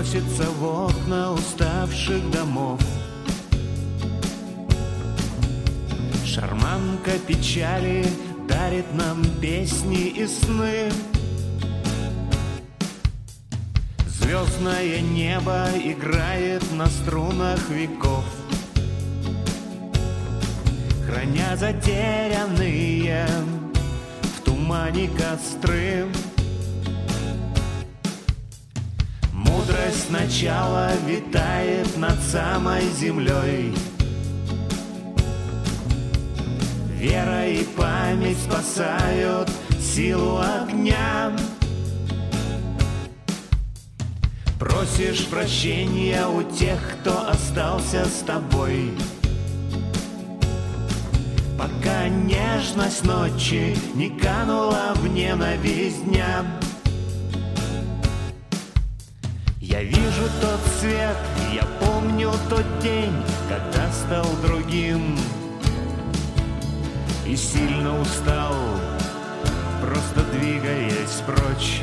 просится в окна уставших домов. Шарманка печали дарит нам песни и сны. Звездное небо играет на струнах веков, храня затерянные в тумане костры. Мудрость начала витает над самой землей. Вера и память спасают силу огня. Просишь прощения у тех, кто остался с тобой, пока нежность ночи не канула в ненависть дня. Я вижу тот свет, я помню тот день, когда стал другим и сильно устал, просто двигаясь прочь.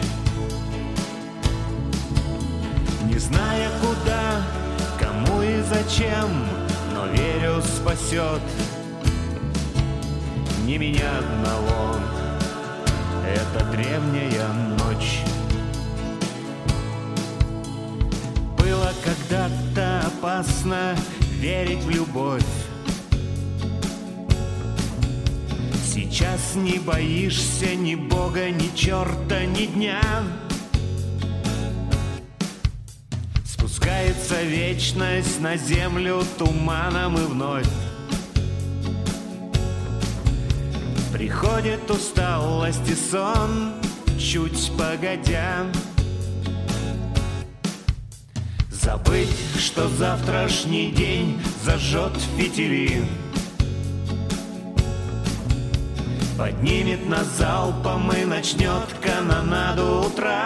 Не зная куда, кому и зачем, но верю, спасет не меня одного эта древняя ночь. Было когда-то опасно верить в любовь. Сейчас не боишься ни Бога, ни черта, ни дня. Спускается вечность на землю туманом и вновь приходит усталость и сон, чуть погодя. Забыть, что завтрашний день зажжет фитили, поднимет нас залпом и начнет канонаду утра.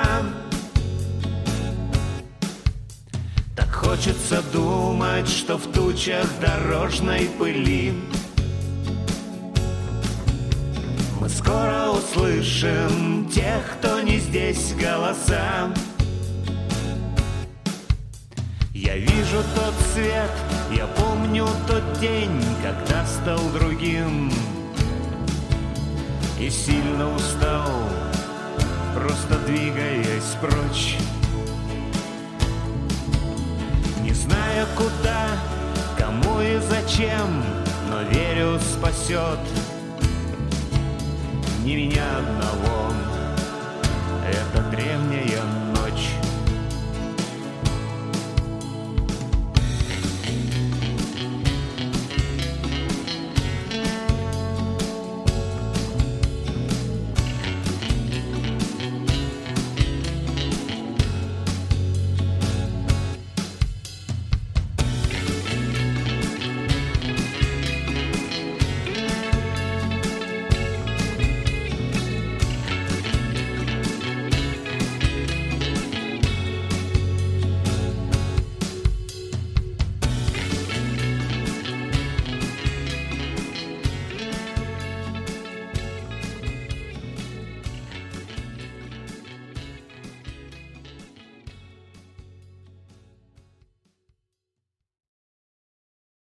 Так хочется думать, что в тучах дорожной пыли мы скоро услышим тех, кто не здесь, голоса. Я вижу тот свет, я помню тот день, когда стал другим и сильно устал, просто двигаясь прочь. Не зная куда, кому и зачем, но верю, спасет не меня одного эта древняя